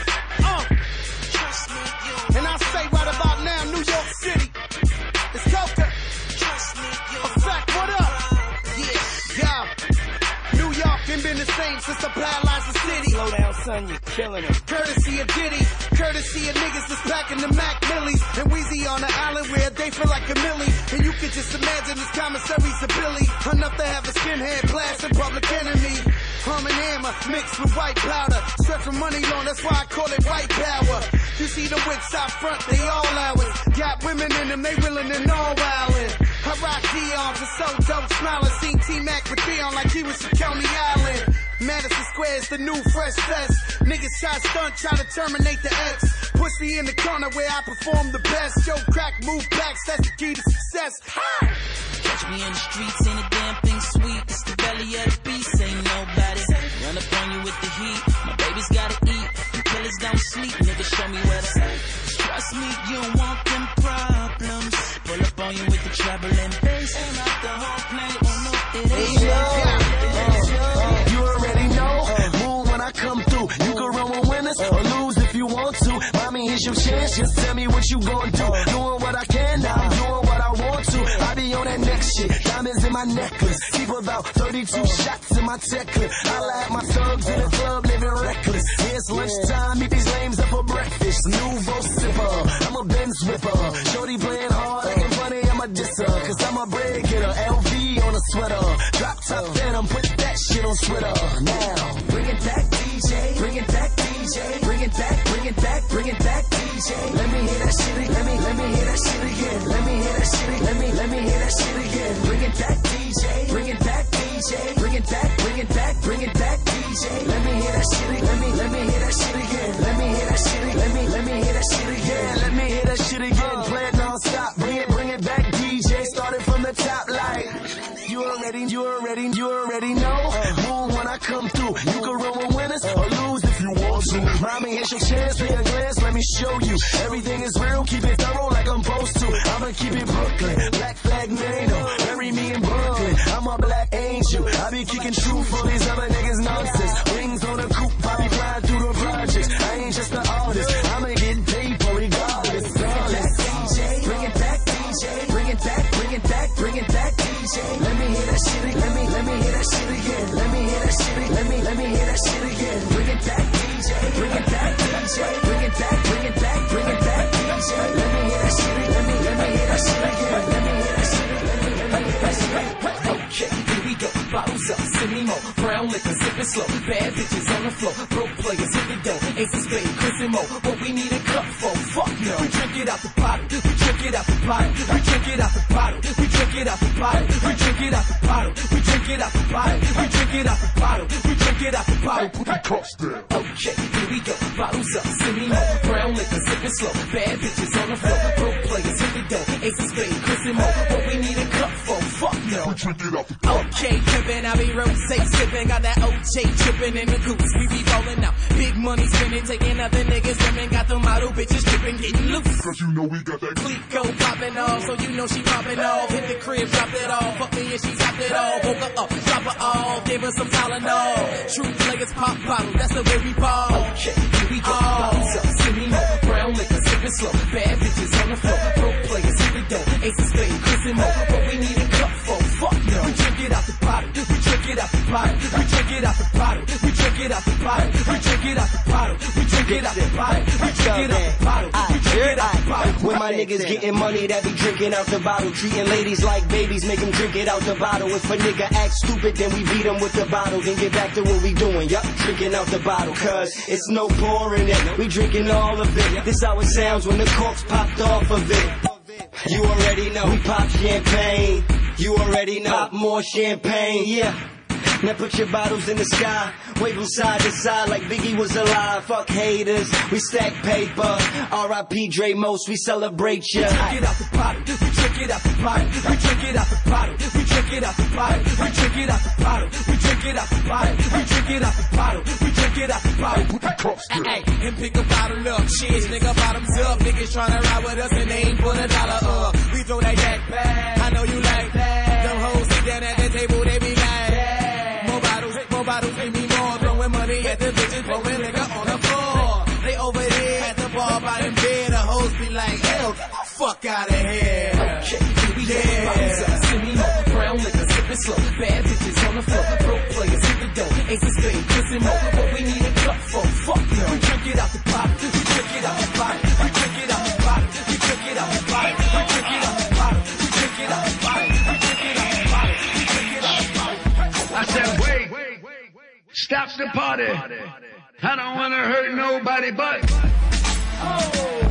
And I say right about now, New York City. It's Coca. Effect, what up? Yeah. New York ain't been the same since I paralyzed the city. Slow down, son, you're killing it. Courtesy of Diddy, courtesy of niggas that's packing the Mac Millies. And Weezy on the island where they feel like a millie. And you can just imagine this commissary's a Billy. Enough to have a skinhead blast in Public Enemy. Arm and Hammer mixed with white powder. Stretch for money long, that's why I call it white power. You see the wits out front, they all ours. Got women in them, they willing and all wildin'. I rock Dion for so dope, smiling. Seen T-Mac with Dion like he was from Coney Island. Madison Square is the new fresh fest. Niggas try stunt, try to terminate the X. Push me in the corner where I perform the best. Yo, crack, move backs, that's the key to success. Catch me in the streets, ain't a damn thing sweet. It's the belly of the beast, ain't nobody. Run up on you with the heat. My baby's gotta eat. Them killers don't sleep, nigga, show me where to sleep. Trust me, you don't want them problems. Pull up on you with the treble and bass. Aim out the whole plate, oh no, it ain't You already know, move when I come through. You can run with winners or lose if you want to. Mommy, here's your chance, just tell me what you gon' do. Doing what I can now, I'm doing what I want to. I be on that next shit, diamonds in my necklace. Keep about 32 shots in my tech clip. I like my thugs in the club, living reckless. Yeah, it's lunchtime, meet these lames up for breakfast. Nouveau sipper, I'm a Benz whipper. Shorty playing hard, acting funny, I'm a disser. Cause I'm a bread getter, LV on a sweater. Drop top denim, put that shit on Twitter. Now, bring it back, DJ. Bring it back, DJ. Bring it back, bring it back, bring it back, DJ. Let me hear that shit again. Let me hear that shit again. Let me hear that shit again. Let me hear that shit again. Bring it back, DJ. Bring it back, DJ. Bring it back, bring it back, bring it back, DJ. Let me hear that shit again. Let me hear that shit again. Let me hear that shit again. Let me hear that shit again. Let me hear that shit again. Play it non-stop. Bring it back, DJ. Started from the top like you already know. Move when I come through. You can run with winners or lose if you want to. Mommy, here's your chance. Take a glance, let me show you. Everything is real, keep it thorough like I'm supposed to. I'ma keep it Brooklyn, Black Flag NATO. Bury me in Brooklyn, I'm a black angel. I be kicking truth for these other niggas nonsense. Wings on a coupe, I be flying through the projects. I ain't just an artist, I'ma get paper regardless. Bring it back, DJ. Bring it back, bring it back, bring it back, DJ. Let me hear that shit again. Let me hear that shit again. Let me hear that shit again. Let me hear that shit again. Bring it back, DJ. Bring it back, DJ. Bring it back, bring it back, bring it back, DJ. Let me hear that shit again. Let me hear that shit again. sipping slow. Bad bitches on the floor, broke players hit the dough. Ace of spades, Chris and Mo, what we need a cup for? Fuck no. We drink it out the bottle, we drink it out the bottle, we drink it out the bottle, we drink it out the bottle, we drink it out the bottle, we drink it out the bottle, we drink it out the bottle, we drink it out the bottle. Put the cups down. Okay, here we go. Bottles up, send me more. Brown liquor, sipping slow. Bad bitches on the floor, broke players hit the dough. Ace of spades, Chris and Mo, what we need a cup for? Fuck no. We drink it out the bottle. Okay, pimpin', I be rose sippin', got that OJ trippin' in the goose. We be rollin' out, big money spending, taking other niggas women, got the model bitches trippin', getting loose. Cause you know we got that Clico poppin' off, so you know she poppin' off. Hit the crib, drop it off, fuck me and she dropped it off. Woke her up, drop her off, give her some Tylenol. True players pop bottles, that's the way we ball. Okay, here we go. Bottles up, send me more. Brown liquor, sippin' slow. Bad bitches on the floor, broke players hit the dough. Ace of spades, Chris and Mo, what we need a cup for? Fuck no. We drink it out the bottle, we drink it out the bottle, we drink it out the bottle, we drink it out the bottle, we drink it out the bottle, we drink it out the bottle, we drink it out the bottle, we drink it out the bottle. When my niggas getting money, that be drinking out the bottle, treating ladies like babies, make them drink it out the bottle. If a nigga act stupid, then we beat him with the bottle, then get back to what we doing. Yup, drinking out the bottle, cause it's no pouring it. We drinking all of it. This how it sounds when the corks popped off of it. You already know we pop champagne. You already know pop more champagne, yeah. Now put your bottles in the sky, wave them side to side like Biggie was alive. Fuck haters, we stack paper. R.I.P. Dre Most, we celebrate ya. We drink it out the bottle, we drink it out the bottle, we drink it out the bottle, we drink it out the bottle, we drink it out the bottle, we drink it out the bottle, we drink it out the bottle, we drink it out the bottle. Put the cups down. Hey, and pick a bottle up, cheers, nigga, bottoms up. Niggas tryna ride with us and they ain't put $1 up. We throw that back, I know you like that. Them hoes sit down at the table, they be like, more bottles, give me more. Throwing money at the bitches, throwing nigga on the floor. They over there at the bar by them bed. The hoes be like, hell, get the fuck out of here. Okay, here we go. Send me more. Brown liquor, sipping slow. Bad bitches on the floor. Broke players hit the dough. Ace of spades, Chris and Mo. What we need a cup for? Fuck no. We drink it out the bottle. We drink it out the bottle. We drink it out the bottle. We drink it out the bottle. We drink it out the bottle. We drink it out the bottle. We drink it out the bottle. We drink it out the bottle. I said, wait. Stop the party. I don't want to hurt nobody but. Oh.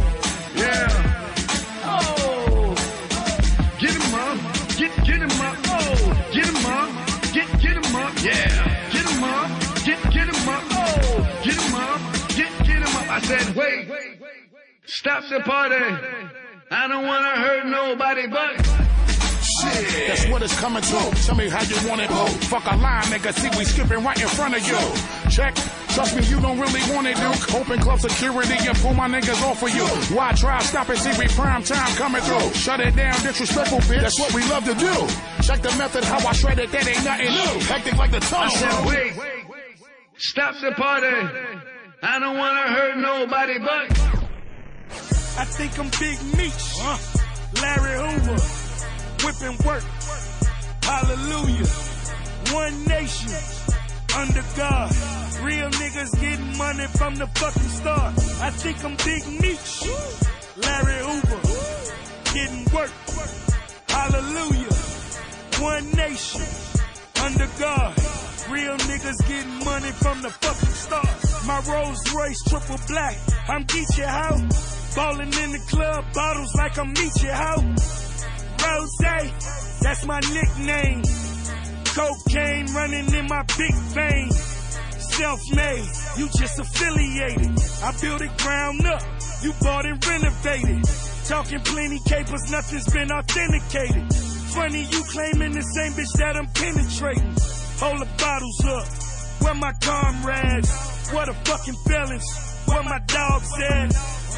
Yeah. Oh. Get him up. Get him up. Oh. Get him up. Get him up. Yeah. Get him up. Get him up. Oh. Get him up. Get him up. I said, wait. Stop the party. I don't want to hurt nobody but. Shit, that's what it's coming to. Tell me how you want it, boo. Fuck a line, nigga. See, we skipping right in front of you. Check. Trust me, you don't really want it, dude. Open club security and pull my niggas off of you. Why try stop it? See, we prime time coming through. Shut it down, disrespectful bitch. That's what we love to do. Check the method, how I shred it. That ain't nothing new. Hectic like the tunnel. I said, wait. Stop the party. I don't want to hurt nobody but. I think I'm Big Meech. Larry Hoover. Whipping work, hallelujah. One nation, under God. Real niggas getting money from the fucking start. I think I'm Big Meech, Larry Hoover, getting work, hallelujah. One nation, under God. Real niggas getting money from the fucking start. My Rolls Royce triple black, I'm Geechee how. Ballin' in the club, bottles like I'm Meechee how. Rose, that's my nickname. Cocaine running in my big vein. Self-made, you just affiliated. I built it ground up, you bought and renovated. Talking plenty capers, nothing's been authenticated. Funny you claiming the same bitch that I'm penetrating. Hold the bottles up, where my comrades? What a fucking felons, where my dogs at?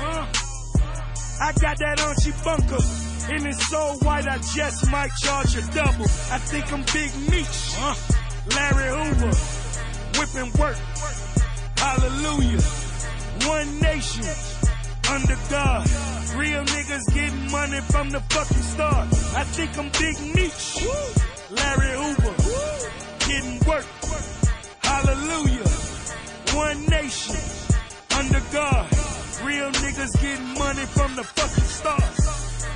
I got that Archie bunker. And it's so white, I just might charge a double. I think I'm Big Meech, Larry Hoover, whipping work, hallelujah. One nation, under God. Real niggas getting money from the fucking start. I think I'm Big Meech, Larry Hoover, getting work, hallelujah. One nation, under God. Real niggas getting money from the fucking start.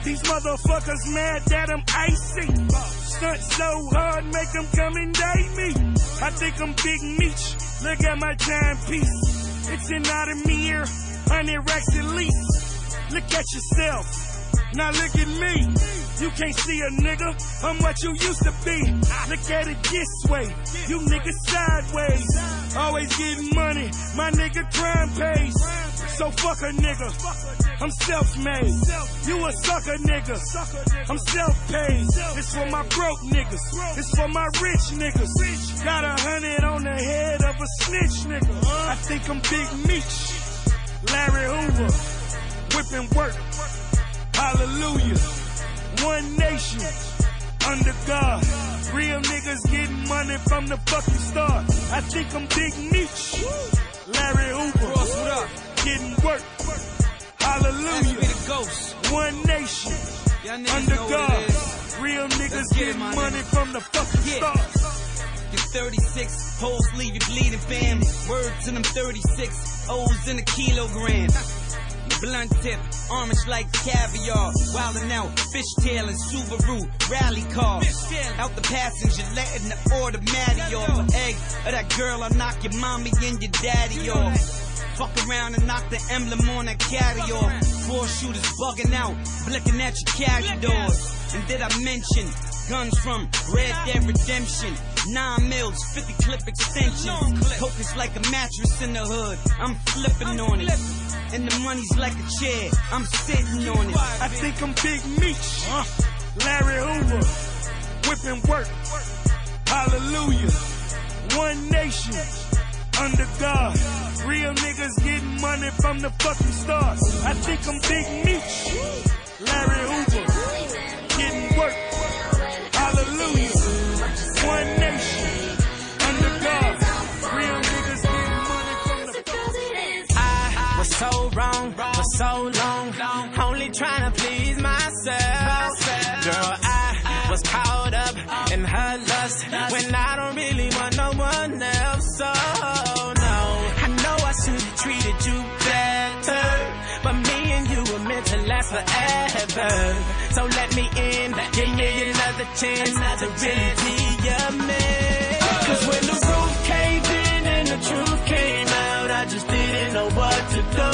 These motherfuckers mad that I'm icy. Stunt so hard, make them come and date me. I think I'm Big Meech. Look at my timepiece. It's an out of mirror, 100 racks at least. Look at yourself. Now look at me. You can't see a nigga. I'm what you used to be. Look at it this way. You niggas sideways. Always getting money. My nigga crime pays. So fuck a nigga. I'm self-made. You a sucker nigga. I'm self-paid. It's for my broke niggas. It's for my rich niggas. Got 100 on the head of a snitch nigga. I think I'm Big Meech. Larry Hoover. Whipping work. Hallelujah. One nation. Under God. Real niggas getting money from the fucking start. I think I'm Big Meech. Larry Hoover. Getting work. Hallelujah. One nation. Under God. Real niggas getting money from the fucking start. Get 36 hoes leave you bleeding, fam. Words in them 36 O's in a kilogram. Blunt tip, orange like caviar. Wildin' out, fishtail and Subaru rally car. Out the passenger, letting the automatic off. An egg of that girl, I'll knock your mommy and your daddy off. Fuck around and knock the emblem on that carry off. 4 shooters bugging out, blicking at your carry doors. And did I mention guns from Red Dead Redemption? 9 mils, 50 clip extensions. Coke is like a mattress in the hood. I'm flipping on it. And the money's like a chair. I'm sitting on it. I think I'm Big Meech. Larry Hoover. Whipping work. Hallelujah. One nation. Under God. Real niggas getting money from the fucking start. I think I'm Big Meech. Larry Hoover. Getting work. Hallelujah. One nation. Under God. Real niggas getting money from the fucking start. I was so wrong for so long. Only trying to please myself. Girl, I was caught up in her lust when I don't really want no one else. So I know I should have treated you better, but me and you were meant to last forever. So let me in, give me another chance to really be your man. Cause when the roof caved in and the truth came out, I just didn't know what to do.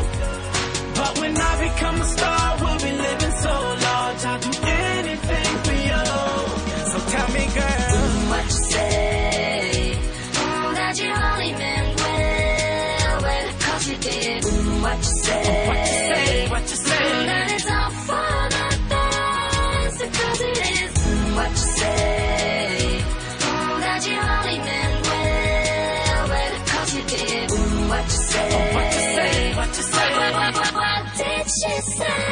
But when I become a star, we'll be living so large, I'll do anything for you. So tell me, girl, what you say? That you only meant well, cause you did. What you say? What you say? What you say? That it's all for the best, because it is. What you say? That you only meant well, cause you did. What you say? What you say? What you say? What did she say?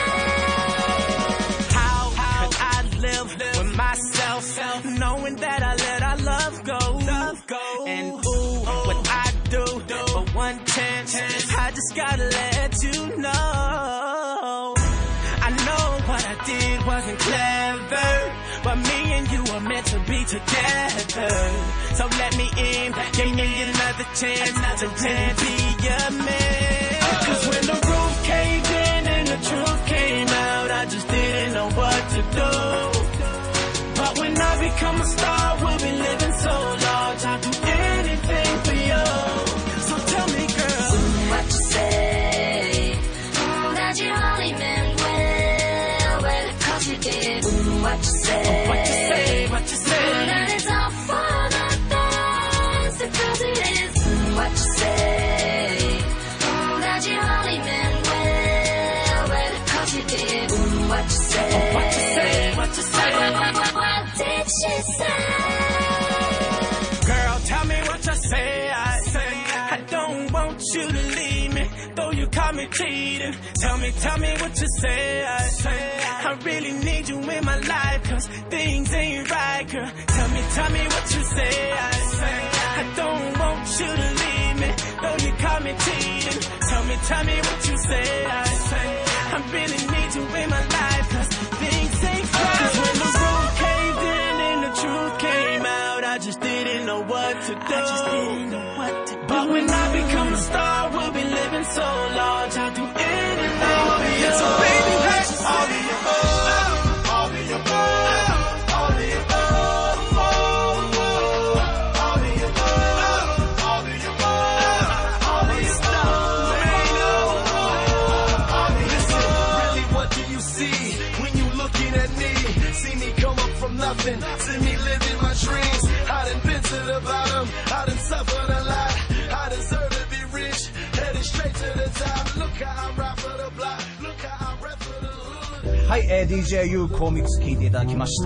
How could I live with myself, knowing that I let our love go? And ooh, what I do for one chance, I just gotta let you know. I know what I did wasn't clever, but me and you are meant to be together. So let me in, give me another chance to really be your man. Cause when the roof caved in and the truth came out, I just didn't know what to do. But when I become a star, we'll be living so large, I'll do anything for you. So tell me, girl, what you say? That you only meant well, cause you did. What you say? What you say? What you say? That it's all for the best, because it is. What you say? That you only meant well, cause you did. What you say? What you say? What you say? What did she say? Girl, tell me what you say. I don't want you to leave me, though you caught me cheating. Tell me what you say. I really need you in my life, cause things ain't right, girl. Tell me what you say. I don't want you to leave me, though you caught me cheating. Tell me what you say. I really need you in my life, cause things ain't right. Cause when the roof caved in and the truth came out, I just didn't know what to do. But when I become a star, we'll be living so large, I'll do anything for you. So baby, let's all be nothing. See me living my dreams. I done been to the bottom. I done suffered a lot. I deserve to be rich. Headed straight to the top. Look how I rap for the block. Look how I rap for the hood. はい、DJ ゆうこミックス聞いていただきました。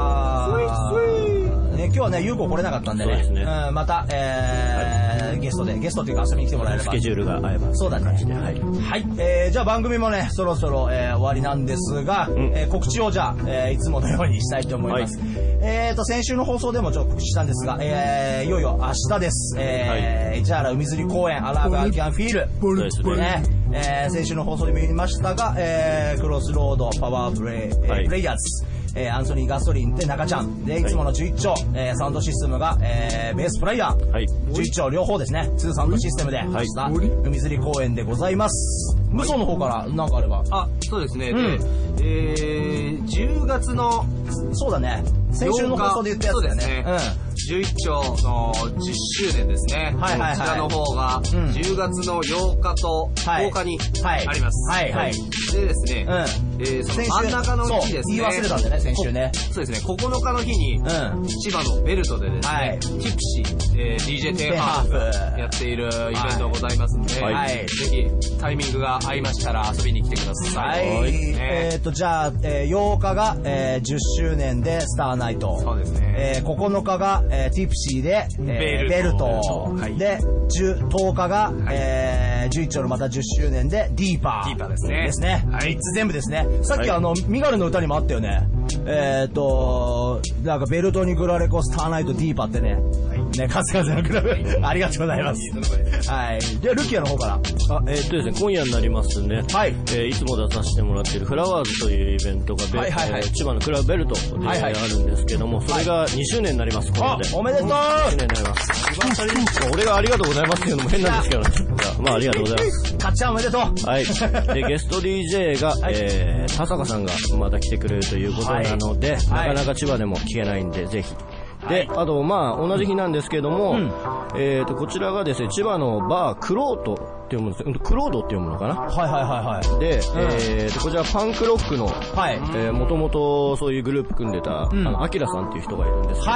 はい。今日はね、ゆうこ来れなかったんでね。そうですね。また、ゲストというか遊びに来てもらえれば。 スケジュールが合えば。 そうだね。はい。はい。じゃあ番組もね、そろそろ、終わりなんですが、告知をじゃあ、いつものようにしたいと思います。先週の放送でもちょっと告知したんですが、いよいよ明日です。市原海釣り公園、アラガーキャンフィール。そうですね。先週の放送でも言いましたが、クロスロードパワープレイヤーズ。アンソニー・ガソリンで中ちゃんでいつもの11丁、サウンドシステムが、ベースプレイヤー、11丁両方ですね、2サウンドシステムで明日海釣り公園でございます。無双の方から何かあれば。 そうですね、10月のそうだね、先週の放送で言ったやつだよね。 11丁の10周年ですね。こちらの方が10月の8日と10日にあります。でですね、その真ん中の日ですね。 言い忘れたんでね、先週ね。 そうですね、9日の日に千葉のベルトでですね、ティプシー、DJ テンハーフがやっているイベントございますので、ぜひタイミングが合いましたら遊びに来てください。 じゃあ8日が10周年でスターナイト。そうですね。9日がティプシーでベルト。で10日が11丁のまた10周年でディーパーですね。3つ全部ですね。さっきミガルの歌にもあったよね。なんかベルトにグラレコスターナイトディーパーってね、数々のクラブありがとうございます。はい。ではルキアの方から。 ですね、今夜になりますね。いつも出させてもらっているフラワーズというイベントが千葉のクラブベルトであるんですけども、それが2周年になります。 おめでとう。 2周年になります。俺がありがとうございますっていうのも変なんですけど、まあありがとうございます。 かっちゃんおめでとう。 はい。でゲスト DJ が田坂さんがまた来てくれるということなので、なかなか千葉でも聞けないんでぜひ。で、あと同じ日なんですけども、こちらがですね、千葉のバークロートっていうものです。クロードっていうものかな。で、こちらパンクロックのもともとそういうグループ組んでたアキラさんっていう人がいるんですけ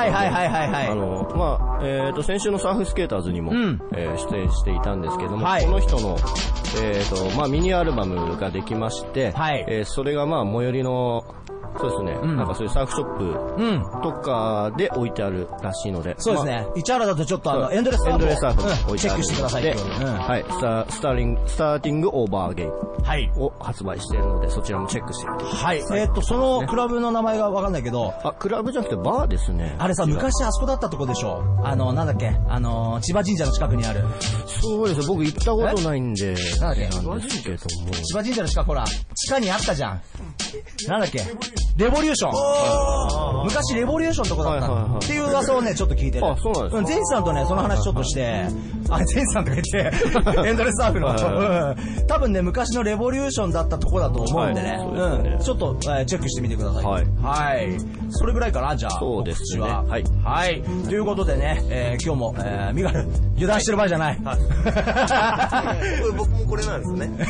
ど、先週のサーフスケーターズにも出演していたんですけども、この人のミニアルバムができまして、それが最寄りのそうですね、なんかそういうサーフショップとかで置いてあるらしいので、 そうですね、市原だとちょっとエンドレスサーフチェックしてください。 スターティングオーバーゲイを発売しているので、そちらもチェックしてみてください。 そのクラブの名前がわかんないけど、 クラブじゃなくてバーですね。 あれさ、昔あそこだったとこでしょ。なんだっけ、千葉神社の近くにある。 そうですよ、僕行ったことないんで。 なんだっけ、千葉神社の近く、ほら地下にあったじゃん。なんだっけ、レボリューション。昔レボリューションとこだったっていう噂をねちょっと聞いてる。 そうなんですか。 ゼンさんとねその話ちょっとして、ゼンさんとか言ってエンドレスサーフの多分ね昔のレボリューションだったとこだと思うんでね、ちょっとチェックしてみてください。はい。それぐらいかな、じゃあ。 そうですね。 はい。ということでね、今日もミガル油断してる場合じゃない。 僕もこれなんですよね。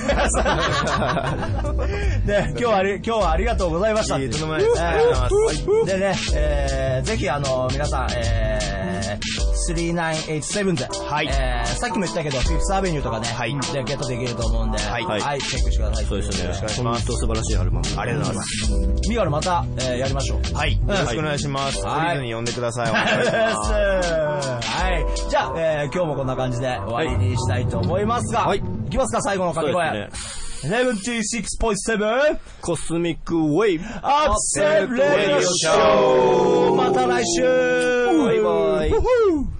で今日はありがとうございました。でね、ぜひ皆さん、3987で、さっきも言ったけど、フィフスアベニューとかね、でゲットできると思うんで、チェックしてください。 そうですね。 よろしくお願いします。 本当素晴らしいアルバム。 ありがとうございます。 ミガルまた、やりましょう。 よろしくお願いします。クリズに呼んでください。 じゃあ、今日もこんな感じで終わりにしたいと思いますが、いきますか、最後の掛け声。76.7 コスミックウェイブアップセットレディオショー。また来週。 バイバイ。